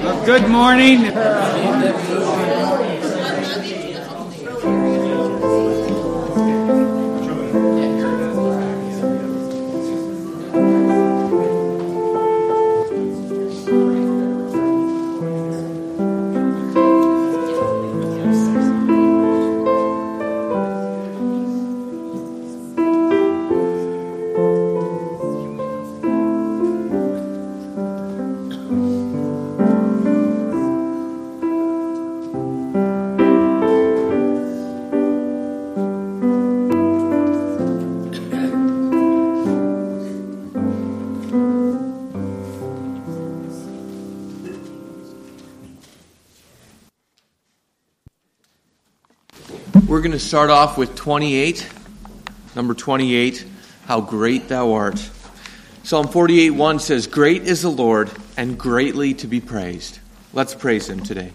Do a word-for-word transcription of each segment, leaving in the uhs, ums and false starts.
Good morning. We're going to start off with twenty-eight, number twenty-eight, How Great Thou Art. Psalm forty-eight one says, Great is the Lord, and greatly to be praised. Let's praise Him today.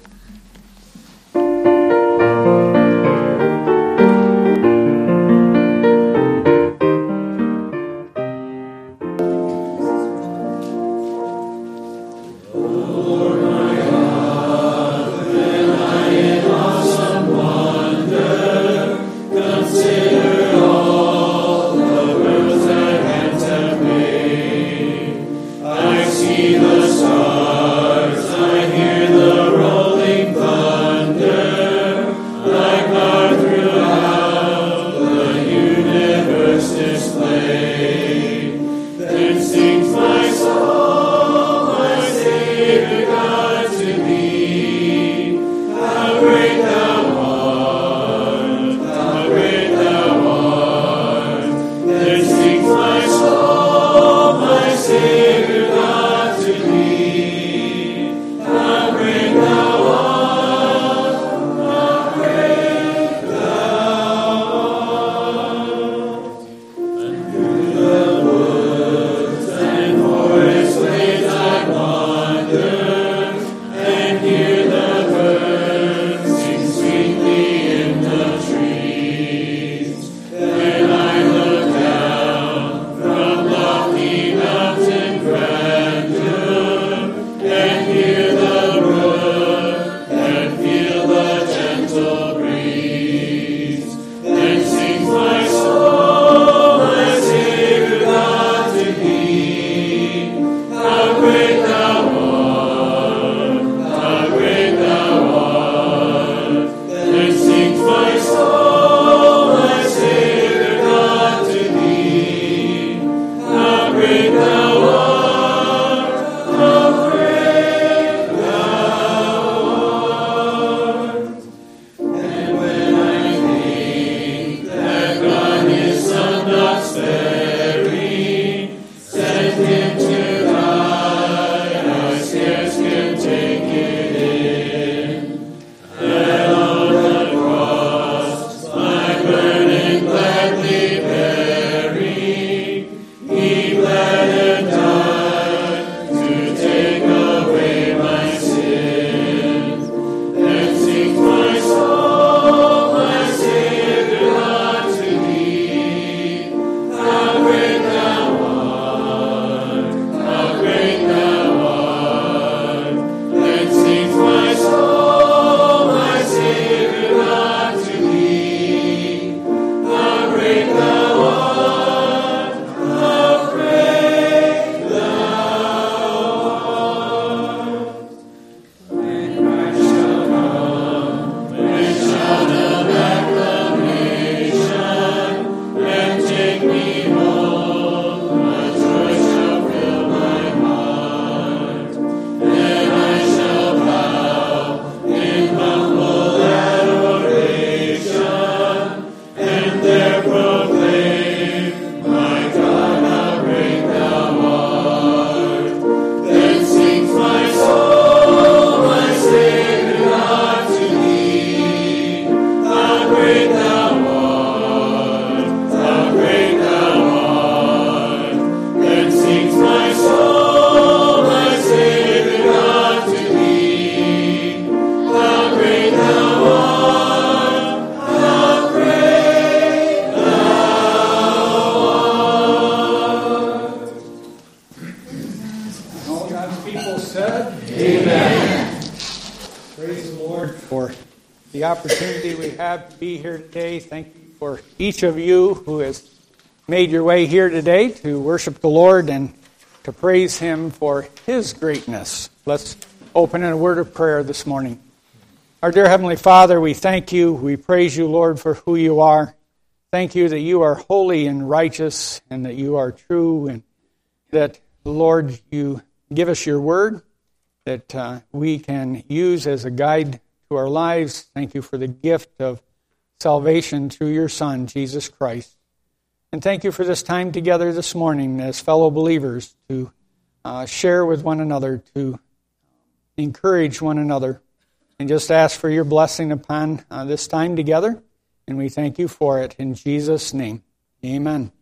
God's people said, Amen. Praise the Lord for the opportunity we have to be here today. Thank you for each of you who has made your way here today to worship the Lord and to praise Him for His greatness. Let's open in a word of prayer this morning. Our dear Heavenly Father, we thank you, we praise you, Lord, for who you are. Thank you that you are holy and righteous and that you are true and that, Lord, you give us your word that uh, we can use as a guide to our lives. Thank you for the gift of salvation through your Son, Jesus Christ. And thank you for this time together this morning as fellow believers to uh, share with one another, to encourage one another, and just ask for your blessing upon uh, this time together. And we thank you for it in Jesus' name. Amen.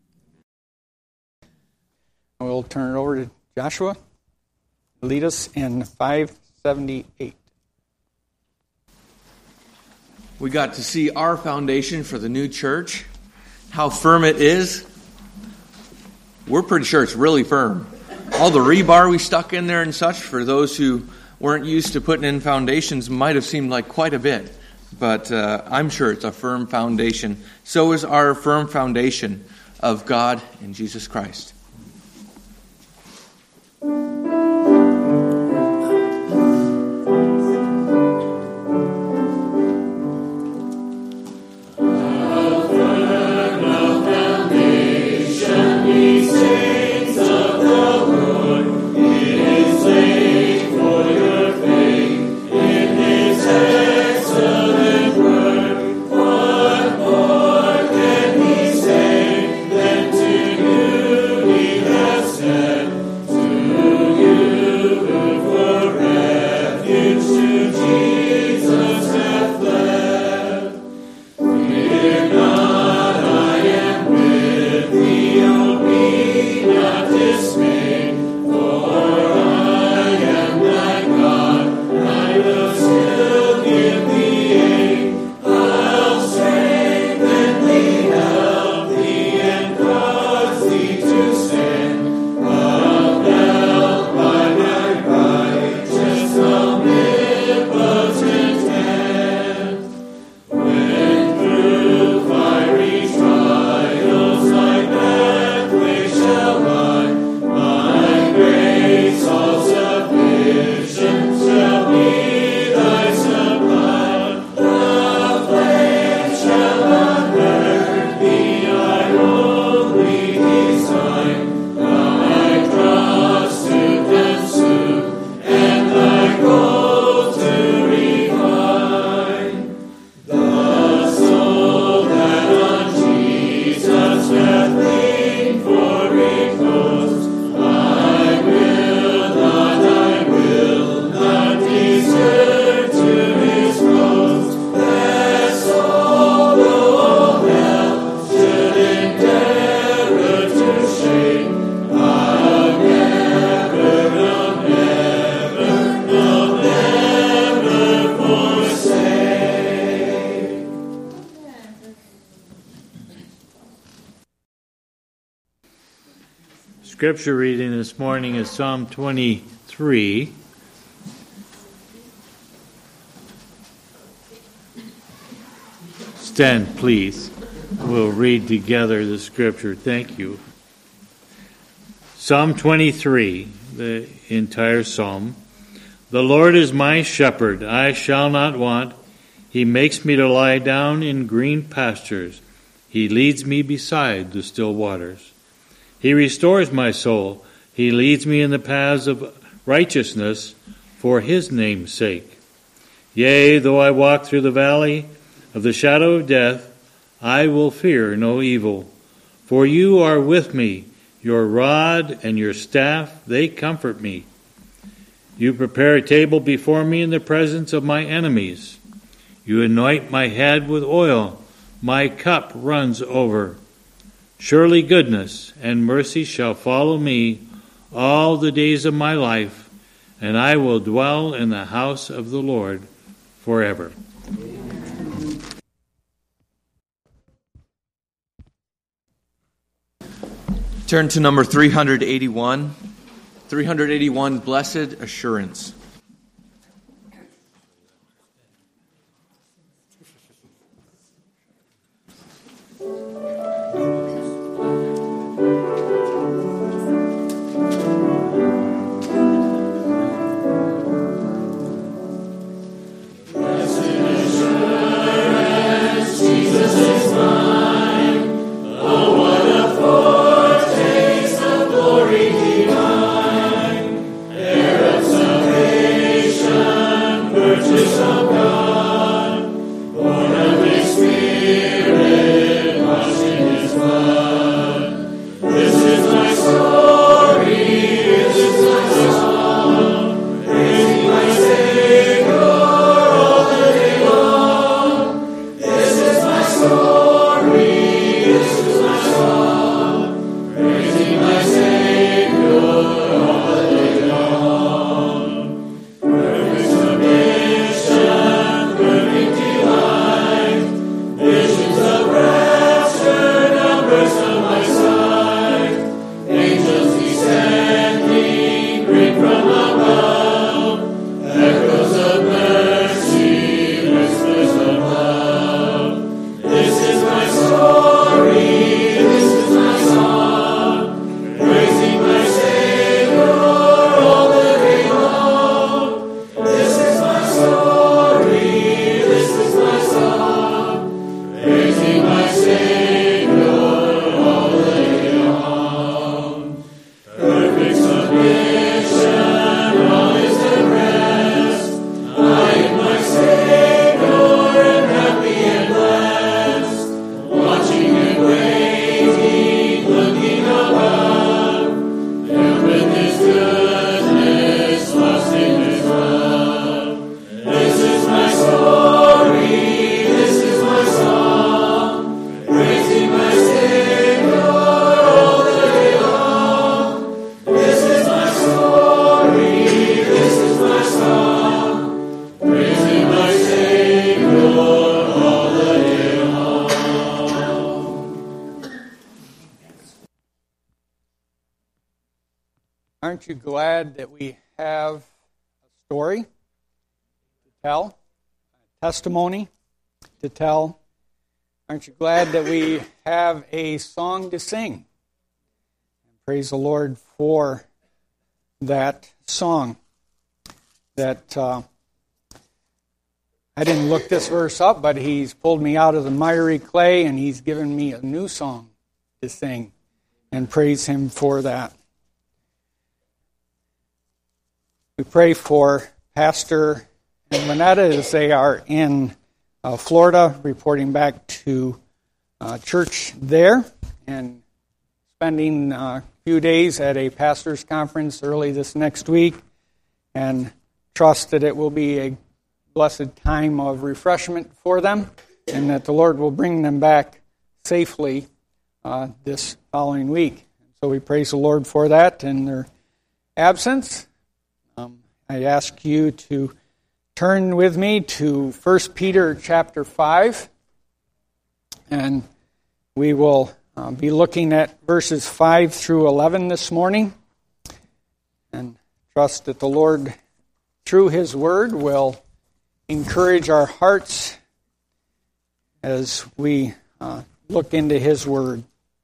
We'll turn it over to Joshua. Lead us in five seventy-eight. We got to see our foundation for the new church, how firm it is. We're pretty sure it's really firm. All the rebar we stuck in there and such, for those who weren't used to putting in foundations, might have seemed like quite a bit. But uh, I'm sure it's a firm foundation. So is our firm foundation of God and Jesus Christ. Scripture reading this morning is Psalm twenty-three. Stand, please. We'll read together the Scripture. Thank you. Psalm twenty-three, the entire psalm. The Lord is my shepherd, I shall not want. He makes me to lie down in green pastures. He leads me beside the still waters. He restores my soul. He leads me in the paths of righteousness for his name's sake. Yea, though I walk through the valley of the shadow of death, I will fear no evil. For you are with me, your rod and your staff, they comfort me. You prepare a table before me in the presence of my enemies. You anoint my head with oil. My cup runs over. Surely goodness and mercy shall follow me all the days of my life, and I will dwell in the house of the Lord forever. Turn to number three eighty-one, three eighty-one, Blessed Assurance. Aren't you glad that we have a story to tell, a testimony to tell? Aren't you glad that we have a song to sing? Praise the Lord for that song. That uh, I didn't look this verse up, but He's pulled me out of the miry clay and He's given me a new song to sing, and praise Him for that. We pray for Pastor and Lynetta as they are in uh, Florida, reporting back to uh, church there and spending uh, a few days at a pastor's conference early this next week, and trust that it will be a blessed time of refreshment for them and that the Lord will bring them back safely uh, this following week. So we praise the Lord for that in their absence. Um, I ask you to turn with me to First Peter chapter five, and we will uh, be looking at verses five through eleven this morning, and trust that the Lord, through His Word, will encourage our hearts as we uh, look into His Word.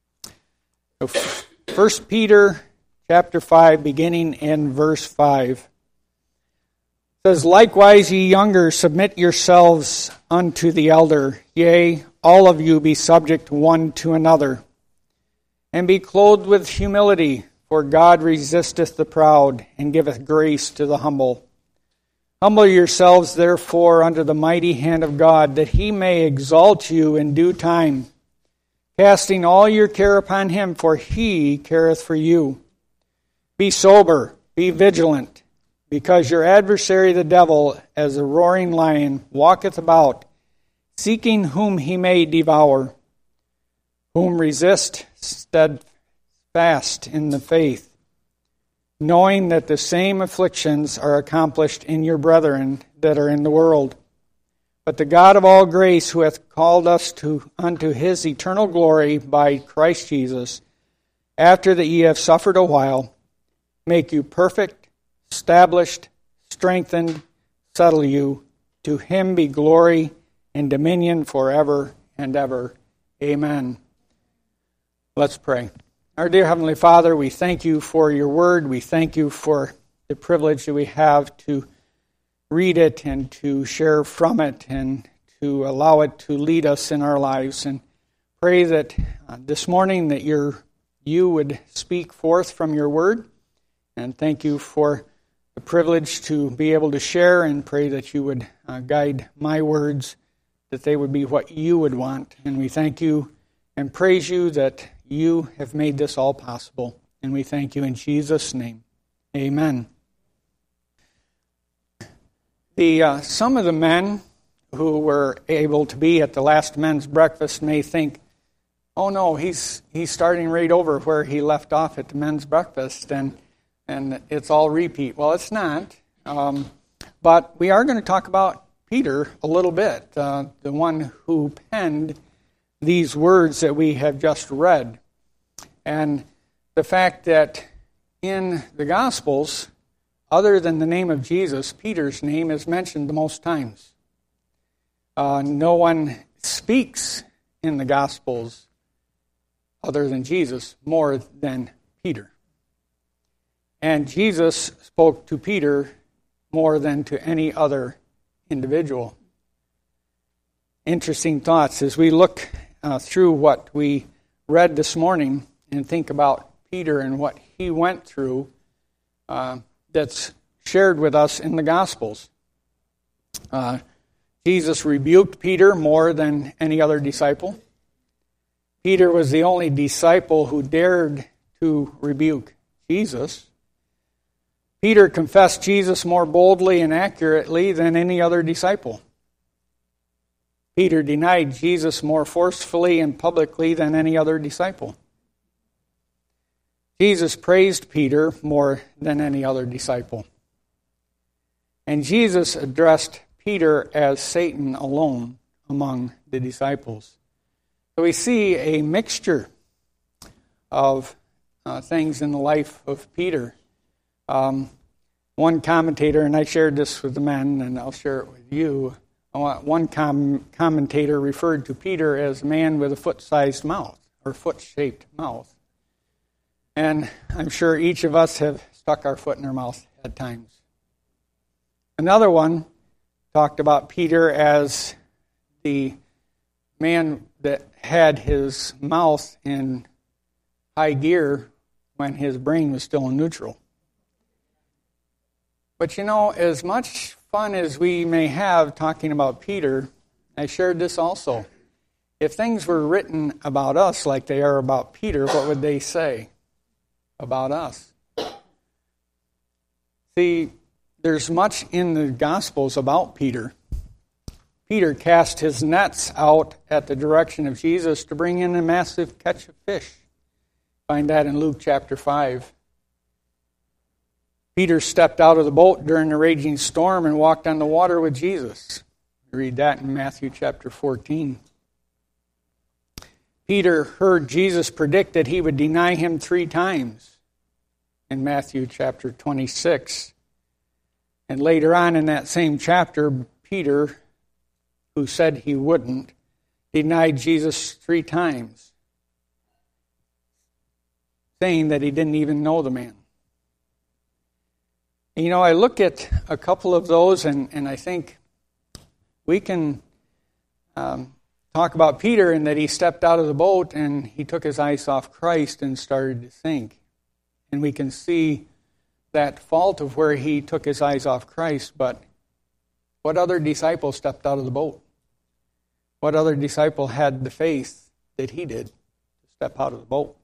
So First Peter chapter five, beginning in verse five, says, "Likewise, ye younger, submit yourselves unto the elder. Yea, all of you be subject one to another. And be clothed with humility, for God resisteth the proud, and giveth grace to the humble. Humble yourselves, therefore, under the mighty hand of God, that He may exalt you in due time, casting all your care upon Him, for He careth for you. Be sober, be vigilant, because your adversary the devil, as a roaring lion, walketh about, seeking whom he may devour. Whom resist steadfast in the faith, knowing that the same afflictions are accomplished in your brethren that are in the world. But the God of all grace, who hath called us to unto His eternal glory by Christ Jesus, after that ye have suffered a while, make you perfect, established, strengthened, settle you. To him be glory and dominion forever and ever. Amen. Let's pray. Our dear Heavenly Father, we thank you for your word. We thank you for the privilege that we have to read it and to share from it and to allow it to lead us in our lives. And pray that uh, this morning that your, you would speak forth from your word. And thank you for the privilege to be able to share, and pray that you would uh, guide my words, that they would be what you would want. And we thank you and praise you that you have made this all possible. And we thank you in Jesus' name. Amen. The uh, some of the men who were able to be at the last men's breakfast may think, oh no, he's he's starting right over where he left off at the men's breakfast, and and it's all repeat. Well, it's not. Um, but we are going to talk about Peter a little bit, uh, the one who penned these words that we have just read. And the fact that in the Gospels, other than the name of Jesus, Peter's name is mentioned the most times. Uh, no one speaks in the Gospels other than Jesus more than Peter. And Jesus spoke to Peter more than to any other individual. Interesting thoughts as we look uh, through what we read this morning and think about Peter and what he went through uh, that's shared with us in the Gospels. Uh, Jesus rebuked Peter more than any other disciple. Peter was the only disciple who dared to rebuke Jesus. Peter confessed Jesus more boldly and accurately than any other disciple. Peter denied Jesus more forcefully and publicly than any other disciple. Jesus praised Peter more than any other disciple. And Jesus addressed Peter as Satan alone among the disciples. So we see a mixture of uh, things in the life of Peter. Um, one commentator, and I shared this with the men, and I'll share it with you. One com- commentator referred to Peter as a man with a foot-sized mouth, or foot-shaped mouth. And I'm sure each of us have stuck our foot in our mouth at times. Another one talked about Peter as the man that had his mouth in high gear when his brain was still in neutral. But you know, as much fun as we may have talking about Peter, I shared this also. If things were written about us like they are about Peter, what would they say about us? See, there's much in the Gospels about Peter. Peter cast his nets out at the direction of Jesus to bring in a massive catch of fish. Find that in Luke chapter five. Peter stepped out of the boat during a raging storm and walked on the water with Jesus. We read that in Matthew chapter fourteen. Peter heard Jesus predict that he would deny him three times in Matthew chapter twenty-six. And later on in that same chapter, Peter, who said he wouldn't, denied Jesus three times, saying that he didn't even know the man. And, you know, I look at a couple of those, and, and I think we can um, talk about Peter and that he stepped out of the boat and he took his eyes off Christ and started to sink. And we can see that fault of where he took his eyes off Christ, but what other disciple stepped out of the boat? What other disciple had the faith that he did to step out of the boat?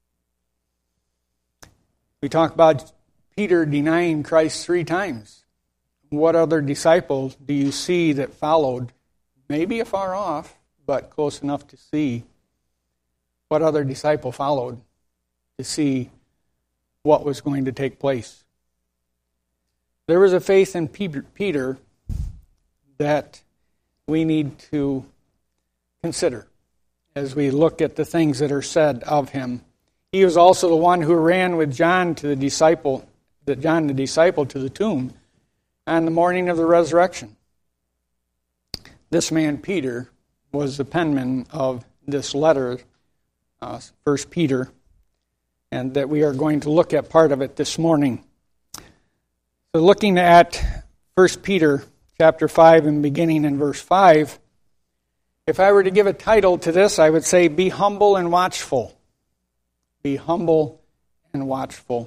We talk about Peter denying Christ three times. What other disciple do you see that followed, maybe afar off, but close enough to see? What other disciple followed to see what was going to take place? There was a faith in Peter that we need to consider as we look at the things that are said of him. He was also the one who ran with John to the disciple the John the disciple to the tomb on the morning of the resurrection. This man, Peter, was the penman of this letter, uh, First Peter, and that we are going to look at part of it this morning. So looking at First Peter chapter five and beginning in verse five, if I were to give a title to this, I would say, Be Humble and Watchful. Be humble and watchful.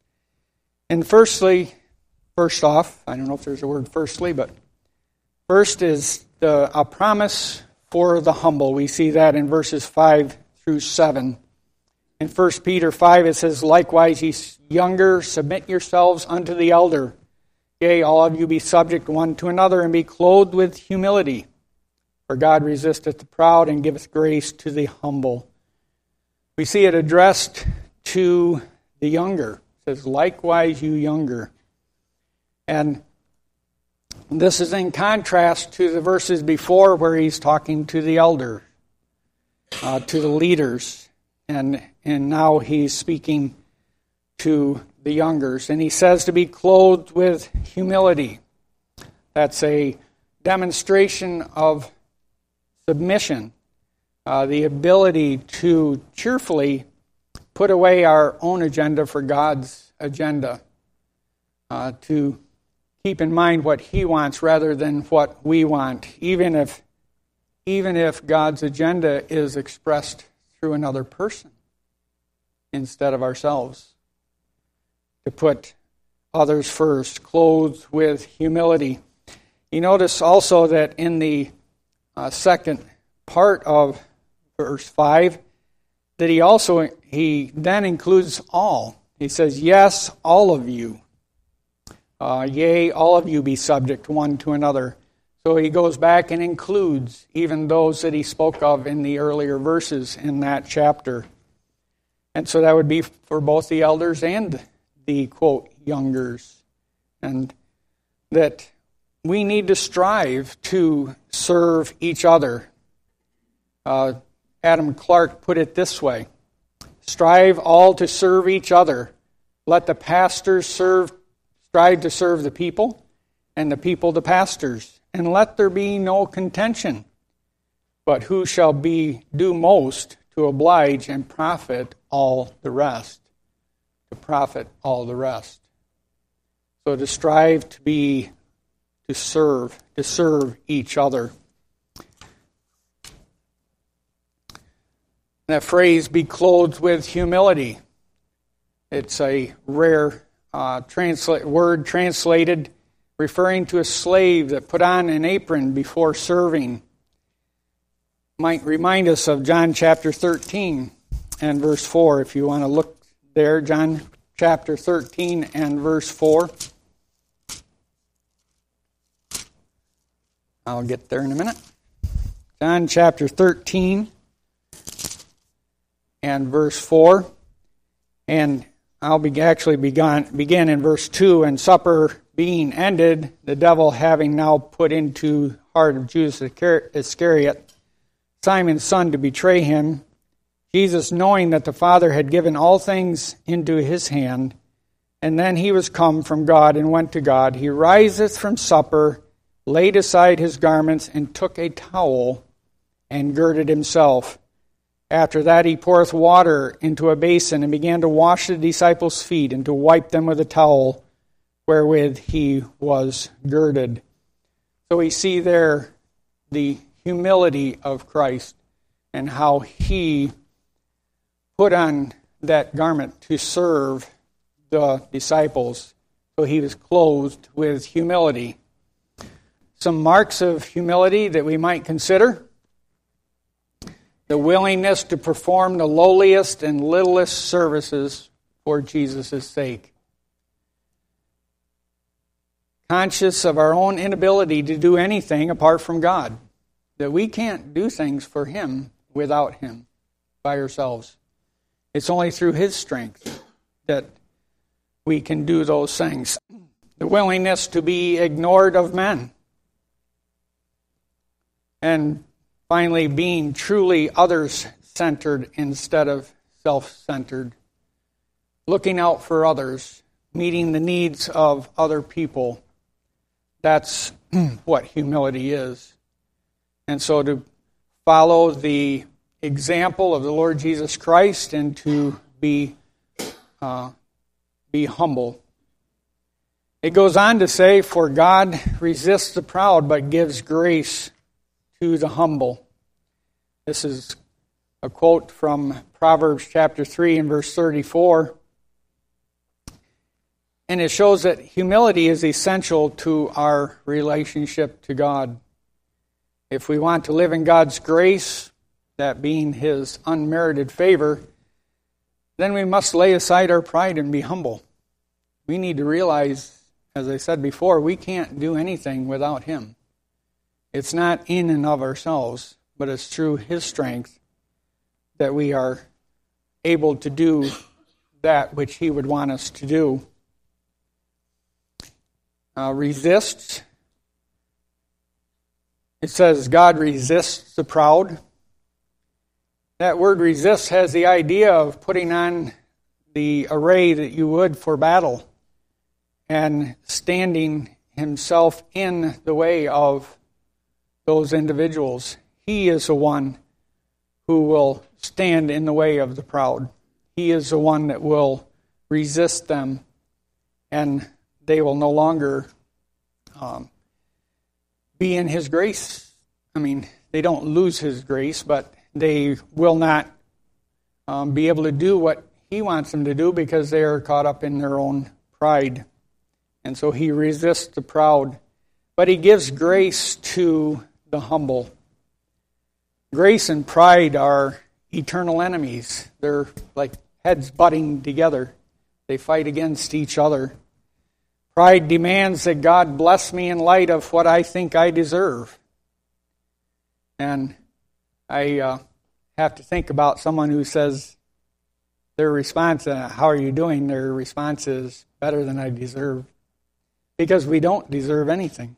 And firstly, first off, I don't know if there's a word firstly, but first is the, a promise for the humble. We see that in verses five through seven. In First Peter five, it says, Likewise, ye younger, submit yourselves unto the elder. Yea, all of you be subject one to another, and be clothed with humility. For God resisteth the proud, and giveth grace to the humble. We see it addressed to the younger. It says, Likewise, you younger. And this is in contrast to the verses before where he's talking to the elder, uh, to the leaders. And, and now he's speaking to the youngers. And he says to be clothed with humility. That's a demonstration of submission, uh, the ability to cheerfully put away our own agenda for God's agenda, uh, to keep in mind what He wants rather than what we want, even if, even if God's agenda is expressed through another person instead of ourselves. To put others first, clothed with humility. You notice also that in the Uh, second part of verse five, that he also, he then includes all. He says, yes, all of you. Uh, yea, all of you be subject one to another. So he goes back and includes even those that he spoke of in the earlier verses in that chapter. And so that would be for both the elders and the, quote, youngers. And that we need to strive to serve each other. Uh, Adam Clark put it this way, strive all to serve each other. Let the pastors serve, strive to serve the people, and the people the pastors. And let there be no contention. But who shall be do most to oblige and profit all the rest? To profit all the rest. So to strive to be to serve, to serve each other. That phrase, be clothed with humility. It's a rare uh, transla- word translated referring to a slave that put on an apron before serving. Might remind us of John chapter thirteen and verse four. If you want to look there, John chapter thirteen and verse four. I'll get there in a minute. John chapter thirteen and verse four. And I'll be actually begun, begin in verse two. And supper being ended, the devil having now put into the heart of Judas Iscariot, Simon's son, to betray him, Jesus, knowing that the Father had given all things into his hand, and then he was come from God and went to God, he riseth from supper, laid aside his garments, and took a towel, and girded himself. After that he poureth water into a basin, and began to wash the disciples' feet, and to wipe them with a towel, wherewith he was girded. So we see there the humility of Christ, and how he put on that garment to serve the disciples. So he was clothed with humility. Some marks of humility that we might consider: the willingness to perform the lowliest and littlest services for Jesus' sake. Conscious of our own inability to do anything apart from God. That we can't do things for Him without Him, by ourselves. It's only through His strength that we can do those things. The willingness to be ignored of men. And finally, being truly others-centered instead of self-centered. Looking out for others meeting the needs of other people. That's what humility is. And so to follow the example of the Lord Jesus Christ and to be uh, be humble. It goes on to say, for God resists the proud but gives grace to the humble. This is a quote from Proverbs chapter three and verse thirty-four. And it shows that humility is essential to our relationship to God. If we want to live in God's grace, that being His unmerited favor, then we must lay aside our pride and be humble. We need to realize, as I said before, we can't do anything without Him. It's not in and of ourselves, but it's through His strength that we are able to do that which He would want us to do. Uh, resist. It says God resists the proud. That word resist has the idea of putting on the array that you would for battle and standing himself in the way of those individuals. He is the one who will stand in the way of the proud. He is the one that will resist them, and they will no longer um, be in His grace. I mean, they don't lose His grace, but they will not um, be able to do what He wants them to do because they are caught up in their own pride. And so He resists the proud, but He gives grace to the humble. Grace and pride are eternal enemies. They're like heads butting together. They fight against each other. Pride demands that God bless me in light of what I think I deserve. And I uh, have to think about someone who says their response, uh, how are you doing? Their response is, better than I deserve. Because we don't deserve anything.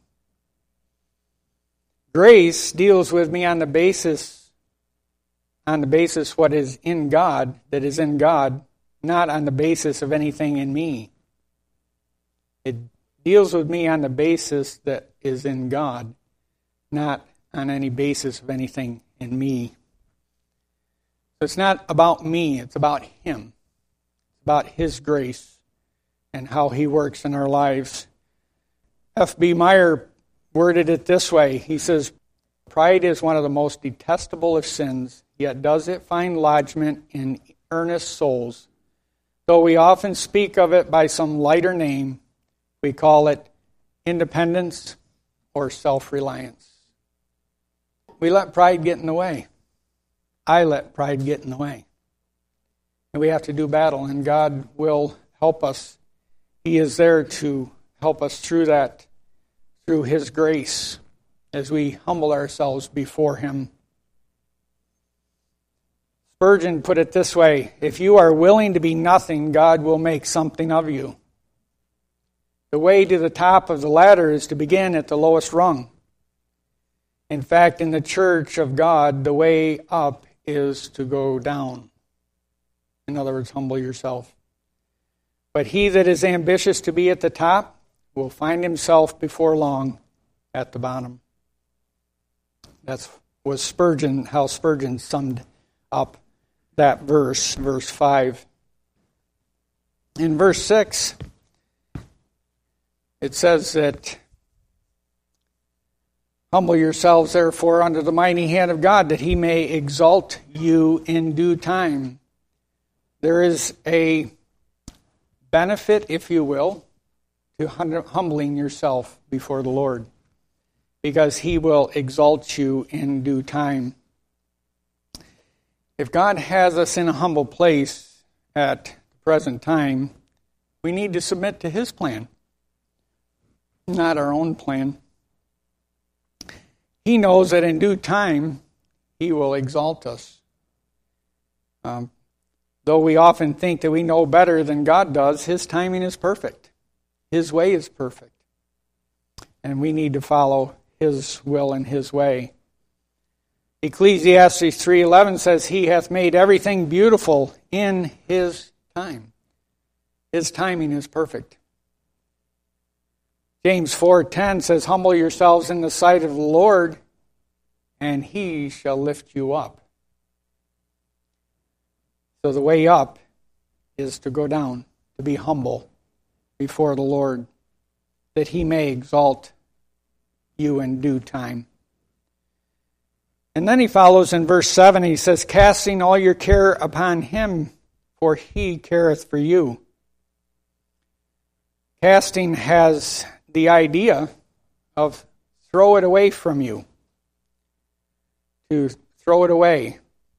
Grace deals with me on the basis, on the basis what is in God, that is in God, not on the basis of anything in me. It deals with me on the basis that is in God, not on any basis of anything in me. So it's not about me, it's about Him. It's about His grace and how He works in our lives. F B Meyer worded it this way. He says, pride is one of the most detestable of sins, yet does it find lodgment in earnest souls. Though we often speak of it by some lighter name, we call it independence or self-reliance. We let pride get in the way. I let pride get in the way. And we have to do battle, and God will help us. He is there to help us through that, through His grace, as we humble ourselves before Him. Spurgeon put it this way, if you are willing to be nothing, God will make something of you. The way to the top of the ladder is to begin at the lowest rung. In fact, in the church of God, the way up is to go down. In other words, humble yourself. But he that is ambitious to be at the top will find himself before long at the bottom. That was Spurgeon, how Spurgeon summed up that verse, verse five. In verse six, it says that, humble yourselves therefore under the mighty hand of God, that He may exalt you in due time. There is a benefit, if you will, to humbling yourself before the Lord, because He will exalt you in due time. If God has us in a humble place at the present time, we need to submit to His plan, not our own plan. He knows that in due time, He will exalt us. Um, though we often think that we know better than God does, His timing is perfect. His way is perfect. And we need to follow His will and His way. Ecclesiastes three eleven says, He hath made everything beautiful in His time. His timing is perfect. James four ten says, "Humble yourselves in the sight of the Lord, and He shall lift you up." So the way up is to go down, to be humble before the Lord, that He may exalt you in due time. And then he follows in verse seven, he says, "Casting all your care upon Him, for He careth for you." Casting has the idea of throw it away from you. To throw it away.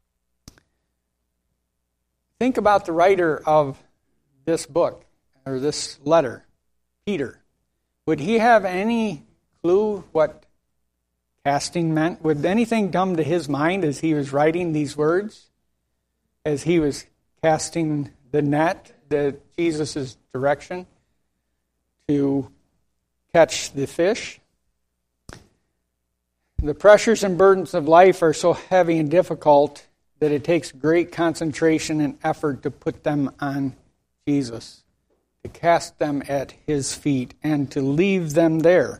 Think about the writer of this book, or this letter, Peter. Would he have any clue what casting meant? Would anything come to his mind as he was writing these words? As he was casting the net, the Jesus' direction to catch the fish? The pressures and burdens of life are so heavy and difficult that it takes great concentration and effort to put them on Jesus, to cast them at His feet, and to leave them there.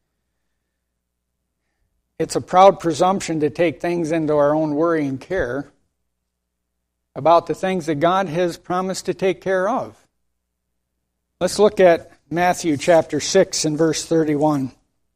It's a proud presumption to take things into our own worry and care about the things that God has promised to take care of. Let's look at Matthew chapter six and verse thirty-one.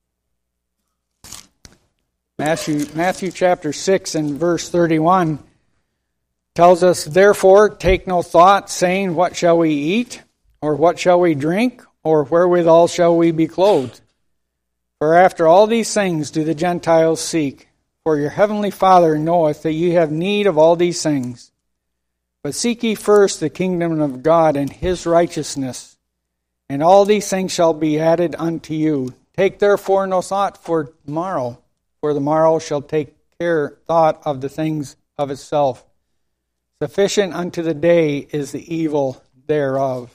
Matthew, Matthew chapter six and verse thirty-one tells us, "Therefore take no thought, saying, What shall we eat? Or what shall we drink? Or wherewithal shall we be clothed? For after all these things do the Gentiles seek. For your heavenly Father knoweth that ye have need of all these things. But seek ye first the kingdom of God and His righteousness, and all these things shall be added unto you. Take therefore no thought for tomorrow, for the morrow shall take care thought of the things of itself. Sufficient unto the day is the evil thereof."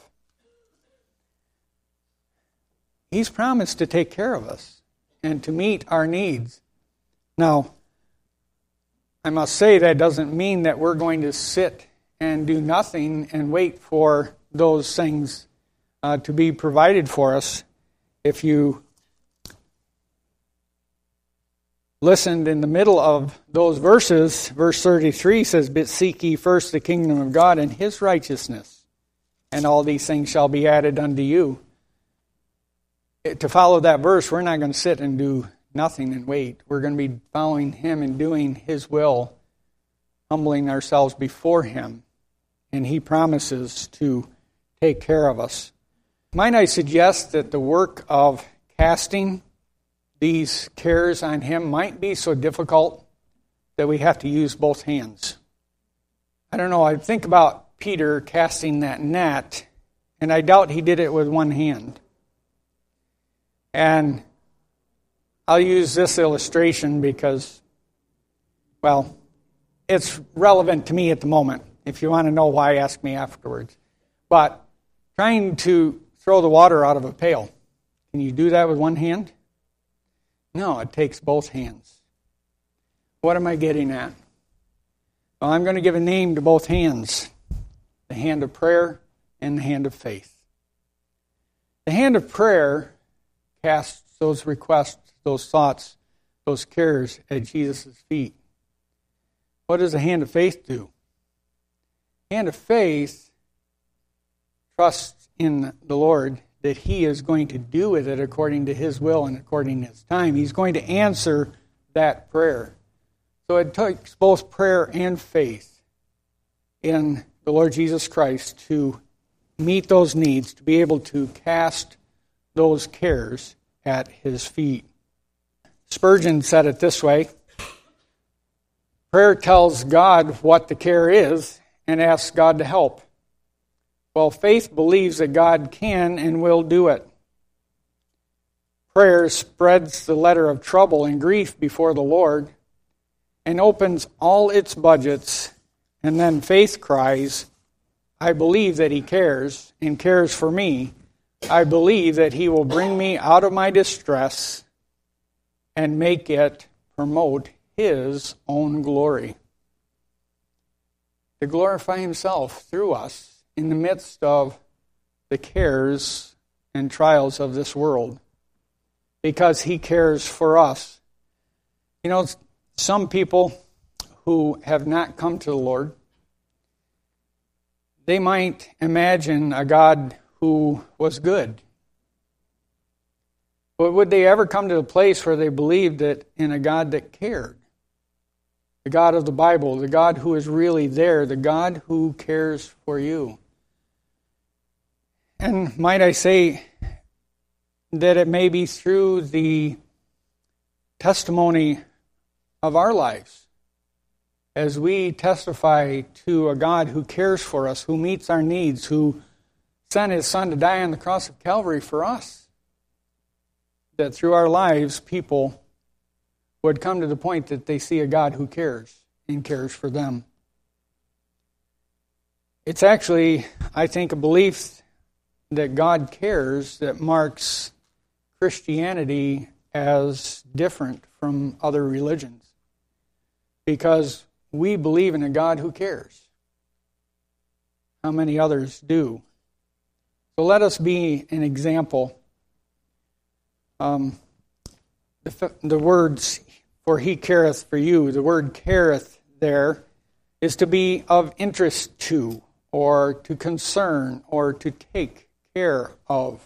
He's promised to take care of us and to meet our needs. Now, I must say that doesn't mean that we're going to sit and do nothing and wait for those things uh, to be provided for us. If you listened in the middle of those verses, verse thirty-three says, "But seek ye first the kingdom of God and His righteousness, and all these things shall be added unto you." To follow that verse, we're not going to sit and do nothing and wait. We're going to be following Him and doing His will, humbling ourselves before Him, and He promises to take care of us. Might I suggest that the work of casting these cares on Him might be so difficult that we have to use both hands. I don't know, I think about Peter casting that net, and I doubt he did it with one hand. And I'll use this illustration because, well, it's relevant to me at the moment. If you want to know why, ask me afterwards. But trying to throw the water out of a pail, can you do that with one hand? No, it takes both hands. What am I getting at? Well, I'm going to give a name to both hands. The hand of prayer and the hand of faith. The hand of prayer casts those requests, those thoughts, those cares at Jesus' feet. What does the hand of faith do? The hand of faith trusts in the Lord that He is going to do with it according to His will and according to His time. He's going to answer that prayer. So it takes both prayer and faith in the Lord Jesus Christ to meet those needs, to be able to cast those cares at His feet. Spurgeon said it this way: prayer tells God what the care is and asks God to help, while faith believes that God can and will do it. Prayer spreads the letter of trouble and grief before the Lord and opens all its budgets, and then faith cries, I believe that He cares and cares for me. I believe that He will bring me out of my distress and make it promote His own glory. To glorify Himself through us in the midst of the cares and trials of this world, because He cares for us. You know, some people who have not come to the Lord, they might imagine a God who was good. But would they ever come to a place where they believed that in a God that cared? The God of the Bible, the God who is really there, the God who cares for you. And might I say that it may be through the testimony of our lives, as we testify to a God who cares for us, who meets our needs, who sent His Son to die on the cross of Calvary for us, that through our lives, people would come to the point that they see a God who cares and cares for them. It's actually, I think, a belief that God cares that marks Christianity as different from other religions, because we believe in a God who cares. How many others do? So let us be an example. Um, the, the words, for He careth for you, the word careth there is to be of interest to, or to concern, or to take care of.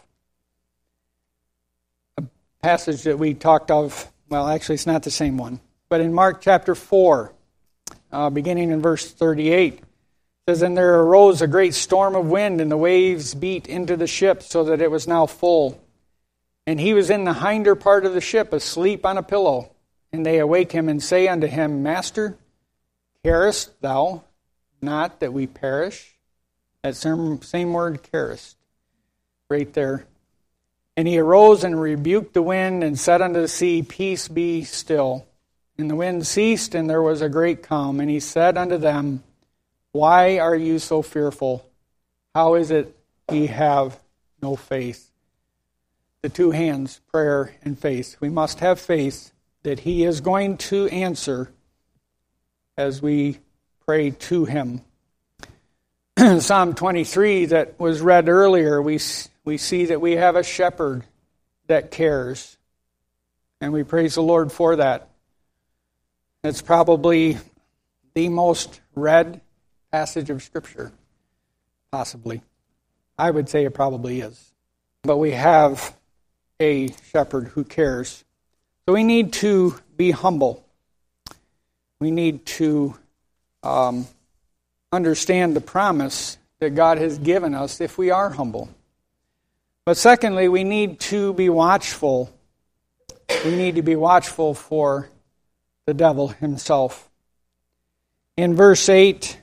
A passage that we talked of, well, actually it's not the same one, but in Mark chapter four, uh, beginning in verse thirty-eight, it says, "And there arose a great storm of wind, and the waves beat into the ship, so that it was now full. And he was in the hinder part of the ship, asleep on a pillow. And they awake him and say unto him, Master, carest thou not that we perish?" That same, same word, carest, right there. "And he arose and rebuked the wind and said unto the sea, Peace, be still. And the wind ceased, and there was a great calm. And he said unto them, Why are you so fearful? How is it ye have no faith?" The two hands, prayer and faith. We must have faith that He is going to answer as we pray to Him. Psalm twenty-three that was read earlier, we we see that we have a shepherd that cares. And we praise the Lord for that. It's probably the most read passage of Scripture, possibly. I would say it probably is. But we have a shepherd who cares. So we need to be humble. We need to um, understand the promise that God has given us if we are humble. But secondly, we need to be watchful. We need to be watchful for the devil himself. In verse eight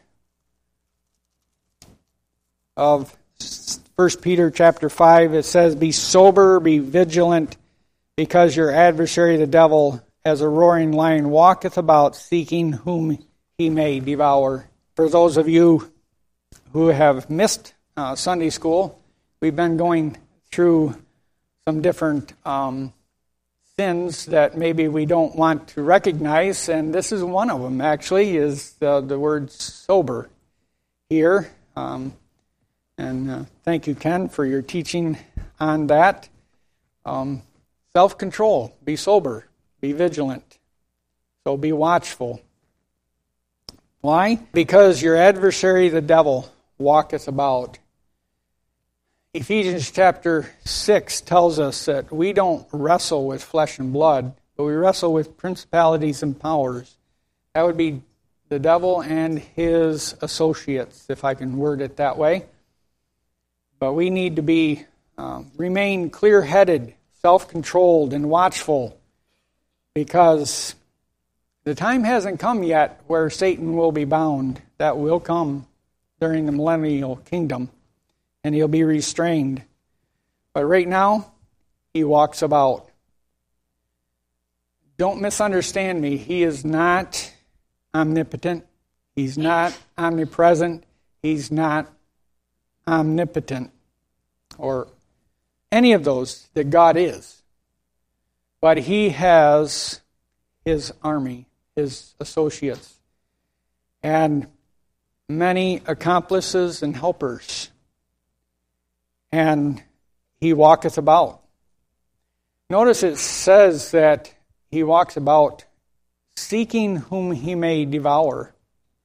of First Peter chapter five, it says, "Be sober, be vigilant, because your adversary the devil, as a roaring lion, walketh about, seeking whom he may devour." For those of you who have missed uh, Sunday school, we've been going through some different um, sins that maybe we don't want to recognize, and this is one of them, actually, is the, the word sober here. Um, and uh, thank you, Ken, for your teaching on that. Um, self-control, be sober, be vigilant. So be watchful. Why? Because your adversary, the devil, walketh about. Ephesians chapter six tells us that we don't wrestle with flesh and blood, but we wrestle with principalities and powers. That would be the devil and his associates, if I can word it that way. But we need to be um, remain clear-headed, self-controlled, and watchful, because the time hasn't come yet where Satan will be bound. That will come during the millennial kingdom, and he'll be restrained. But right now, he walks about. Don't misunderstand me. He is not omnipotent. He's not omnipresent. He's not omnipotent, or any of those that God is. But He has His army, His associates, and many accomplices and helpers. and he walketh about. Notice it says that he walks about seeking whom he may devour.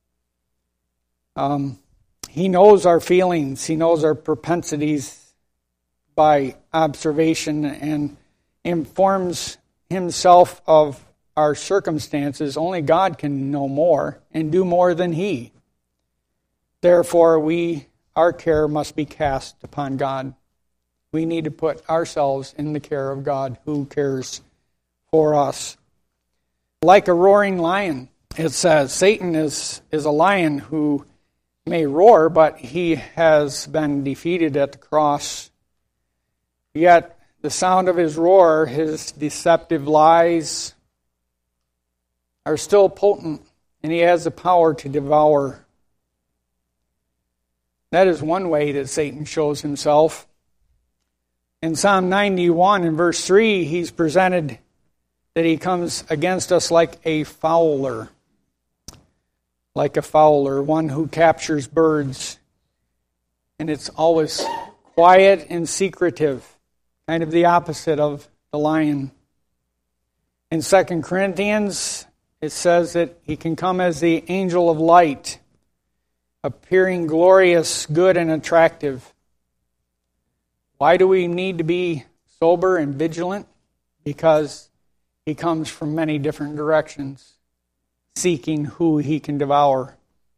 Um, he knows our feelings. He knows our propensities by observation and informs himself of our circumstances. Only God can know more and do more than he. Therefore, we, our care must be cast upon God. We need to put ourselves in the care of God who cares for us. Like a roaring lion, it says, Satan is, is a lion who may roar, but he has been defeated at the cross. Yet the sound of his roar, his deceptive lies, are still potent, and he has the power to devour. That is one way that Satan shows himself. In Psalm ninety-one, in verse three, he's presented that he comes against us like a fowler. Like a fowler, one who captures birds. And it's always quiet and secretive, kind of the opposite of the lion. In Second Corinthians, it says that he can come as the angel of light, appearing glorious, good, and attractive. Why do we need to be sober and vigilant? Because he comes from many different directions, seeking who he can devour.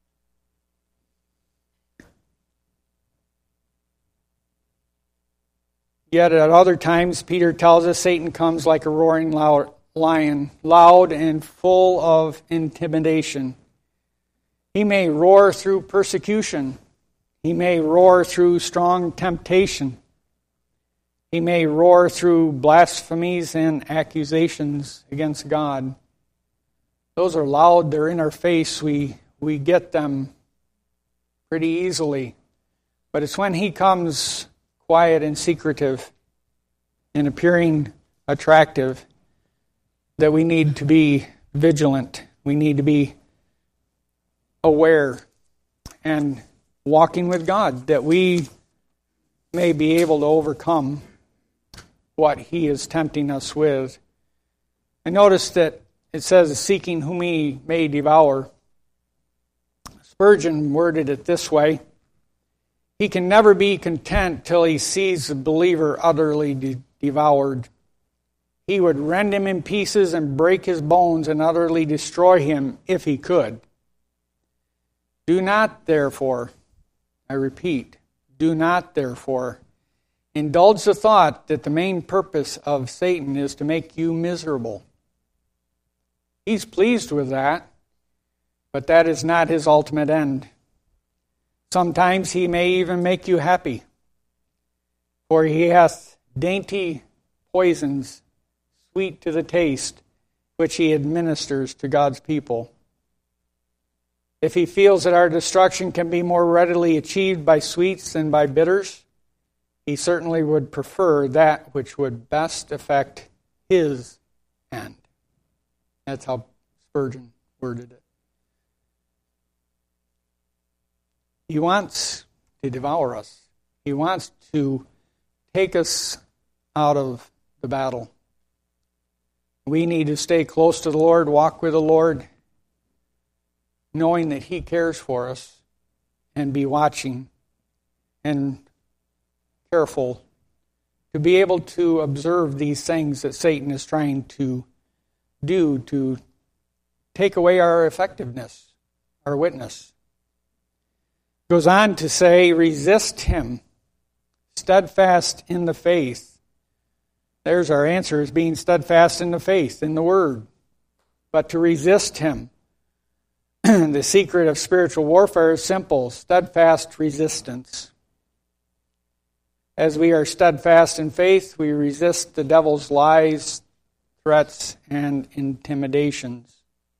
Yet at other times, Peter tells us Satan comes like a roaring lion, loud and full of intimidation. He may roar through persecution. He may roar through strong temptation. He may roar through blasphemies and accusations against God. Those are loud, they're in our face, we, we get them pretty easily. But it's when he comes quiet and secretive and appearing attractive that we need to be vigilant. We need to be aware and walking with God, that we may be able to overcome what he is tempting us with. I noticed that it says, seeking whom he may devour. Spurgeon worded it this way: he can never be content till he sees the believer utterly de- devoured. He would rend him in pieces and break his bones and utterly destroy him if he could. Do not, therefore, I repeat, do not, therefore, indulge the thought that the main purpose of Satan is to make you miserable. He's pleased with that, but that is not his ultimate end. Sometimes he may even make you happy, for he hath dainty poisons, sweet to the taste, which he administers to God's people. If he feels that our destruction can be more readily achieved by sweets than by bitters, he certainly would prefer that which would best affect his end. That's how Spurgeon worded it. He wants to devour us. He wants to take us out of the battle. We need to stay close to the Lord, walk with the Lord, knowing that he cares for us, and be watching and careful to be able to observe these things that Satan is trying to do to take away our effectiveness, our witness. Goes on to say, resist him, steadfast in the faith. There's our answer, is being steadfast in the faith, in the Word. But to resist him, the secret of spiritual warfare is simple: steadfast resistance. As we are steadfast in faith, we resist the devil's lies, threats, and intimidations.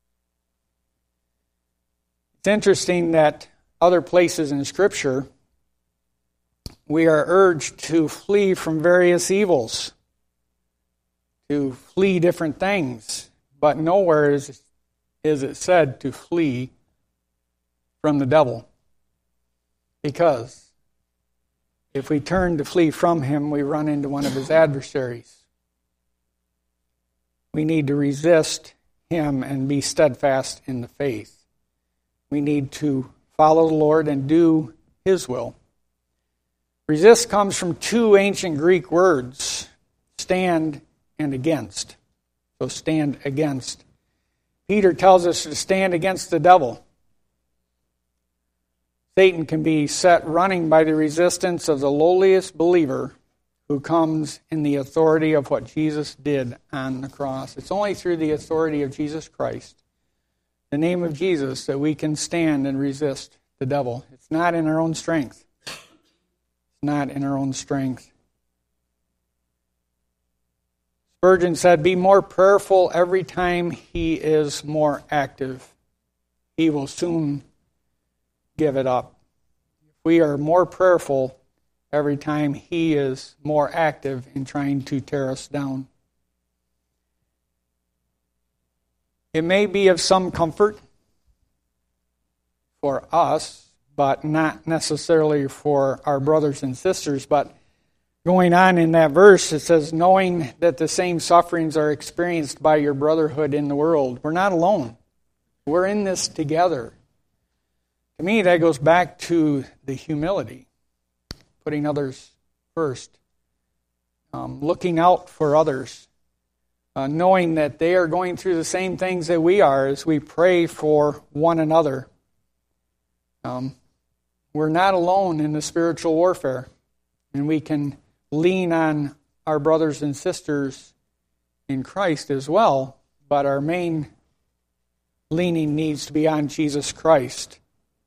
It's interesting that other places in Scripture, we are urged to flee from various evils, to flee different things, but nowhere is, is it said to flee from the devil. Because If we turn to flee from him, we run into one of his adversaries. We need to resist him and be steadfast in the faith. We need to follow the Lord and do his will. Resist comes from two ancient Greek words, stand and against. So stand against. Peter tells us to stand against the devil. Satan can be set running by the resistance of the lowliest believer who comes in the authority of what Jesus did on the cross. It's only through the authority of Jesus Christ, the name of Jesus, that we can stand and resist the devil. It's not in our own strength. It's not in our own strength. Spurgeon said, "Be more prayerful every time he is more active. He will soon give it up." If we are more prayerful every time he is more active in trying to tear us down. It may be of some comfort for us, but not necessarily for our brothers and sisters. But going on in that verse, it says, knowing that the same sufferings are experienced by your brotherhood in the world. We're not alone. We're in this together. To me, that goes back to the humility, putting others first, um, looking out for others, uh, knowing that they are going through the same things that we are as we pray for one another. Um, we're not alone in the spiritual warfare, and we can lean on our brothers and sisters in Christ as well, but our main leaning needs to be on Jesus Christ.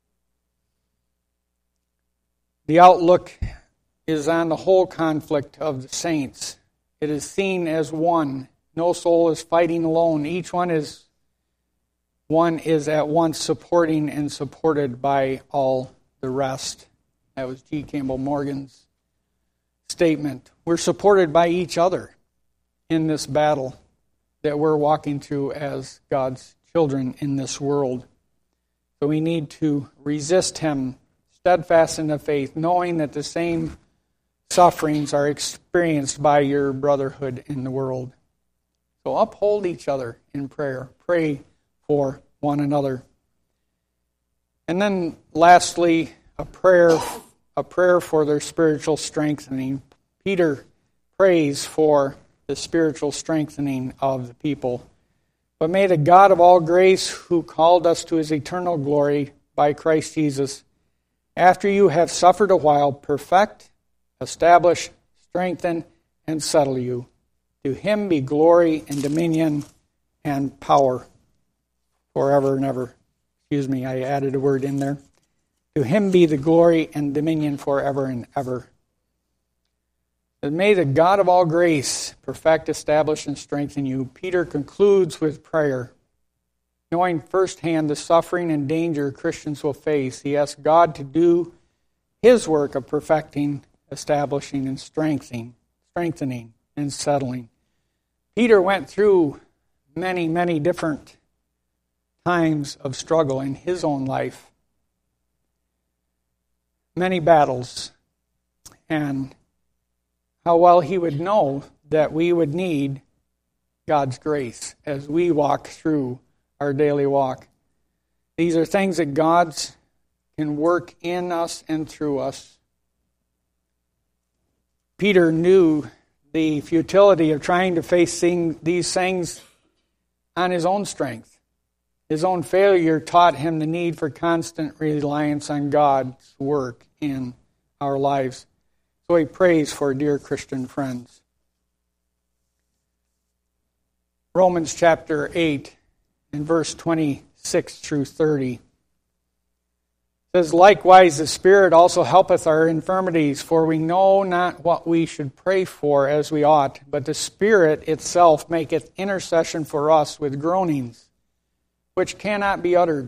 The outlook is on the whole conflict of the saints. It is seen as one. No soul is fighting alone. Each one is one is at once supporting and supported by all the rest. That was G. Campbell Morgan's statement. We're supported by each other in this battle that we're walking through as God's children in this world. So we need to resist him, steadfast in the faith, knowing that the same sufferings are experienced by your brotherhood in the world. So uphold each other in prayer. Pray for one another. And then lastly, a prayer, a prayer for their spiritual strengthening. Peter prays for the spiritual strengthening of the people. But may the God of all grace, who called us to his eternal glory by Christ Jesus, after you have suffered a while, perfect, establish, strengthen, and settle you. To him be glory and dominion and power forever and ever. Excuse me, I added a word in there. To him be the glory and dominion forever and ever. And may the God of all grace perfect, establish, and strengthen you. Peter concludes with prayer. Knowing firsthand the suffering and danger Christians will face, he asks God to do his work of perfecting, establishing, and strengthening, strengthening, and settling. Peter went through many, many different times of struggle in his own life. Many battles. And how well he would know that we would need God's grace as we walk through our daily walk. These are things that God can work in us and through us. Peter knew the futility of trying to face these things on his own strength. His own failure taught him the need for constant reliance on God's work in our lives. So he prays for dear Christian friends. Romans chapter eight and verse twenty-six through thirty says, likewise the Spirit also helpeth our infirmities, for we know not what we should pray for as we ought, but the Spirit itself maketh intercession for us with groanings, which cannot be uttered.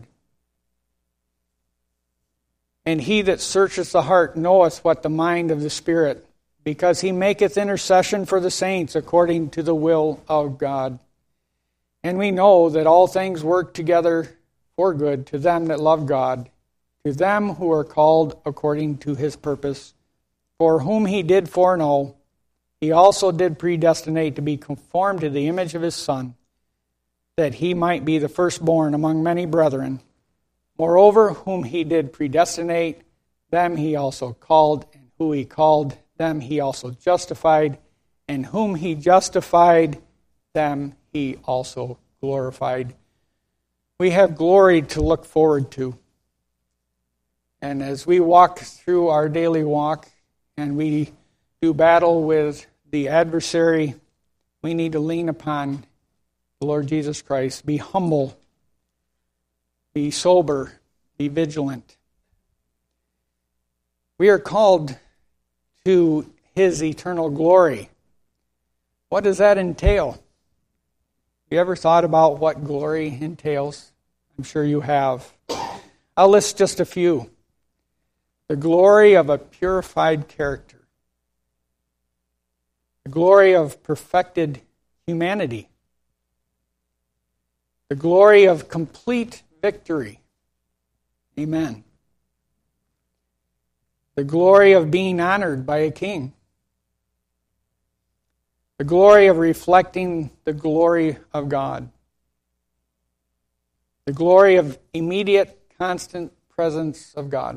And he that searcheth the heart knoweth what the mind of the Spirit, because he maketh intercession for the saints according to the will of God. And we know that all things work together for good to them that love God, to them who are called according to his purpose. For whom he did foreknow, he also did predestinate to be conformed to the image of his Son, that he might be the firstborn among many brethren. Moreover, whom he did predestinate, them he also called, and who he called, them he also justified, and whom he justified, them he also glorified. We have glory to look forward to. And as we walk through our daily walk, and we do battle with the adversary, we need to lean upon the Lord Jesus Christ. Be humble. Be sober. Be vigilant. We are called to his eternal glory. What does that entail? Have you ever thought about what glory entails? I'm sure you have. I'll list just a few. The glory of a purified character. The glory of perfected humanity. The glory of complete victory. Amen. The glory of being honored by a king. The glory of reflecting the glory of God. The glory of immediate, constant presence of God.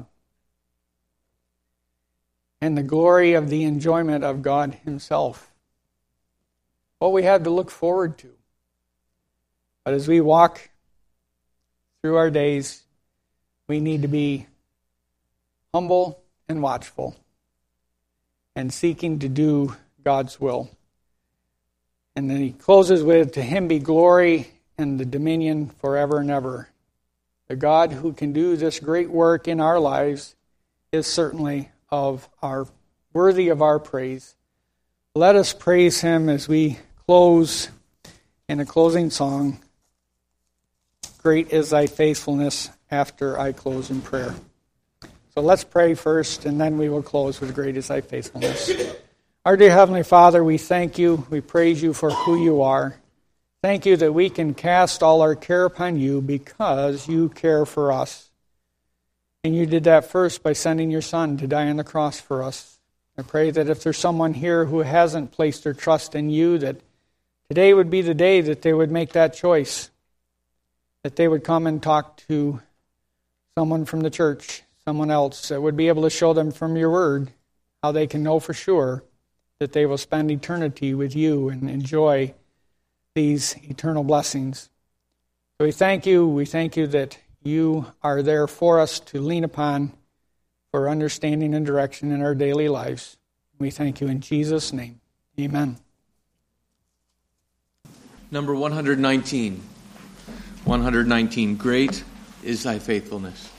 And the glory of the enjoyment of God himself. What we have to look forward to. But as we walk through our days, we need to be humble and watchful and seeking to do God's will. And then he closes with, to him be glory and the dominion forever and ever. The God who can do this great work in our lives is certainly of our worthy of our praise. Let us praise him as we close in a closing song. Great is thy faithfulness, after I close in prayer. So let's pray first, and then we will close with great is thy faithfulness. Our dear Heavenly Father, we thank you, we praise you for who you are. Thank you that we can cast all our care upon you because you care for us. And you did that first by sending your Son to die on the cross for us. I pray that if there's someone here who hasn't placed their trust in you, that today would be the day that they would make that choice. That they would come and talk to someone from the church, someone else that would be able to show them from your word how they can know for sure that they will spend eternity with you and enjoy these eternal blessings. So we thank you. We thank you that you are there for us to lean upon for understanding and direction in our daily lives. We thank you in Jesus' name. Amen. Number one hundred nineteen. one hundred nineteen. Great is thy faithfulness.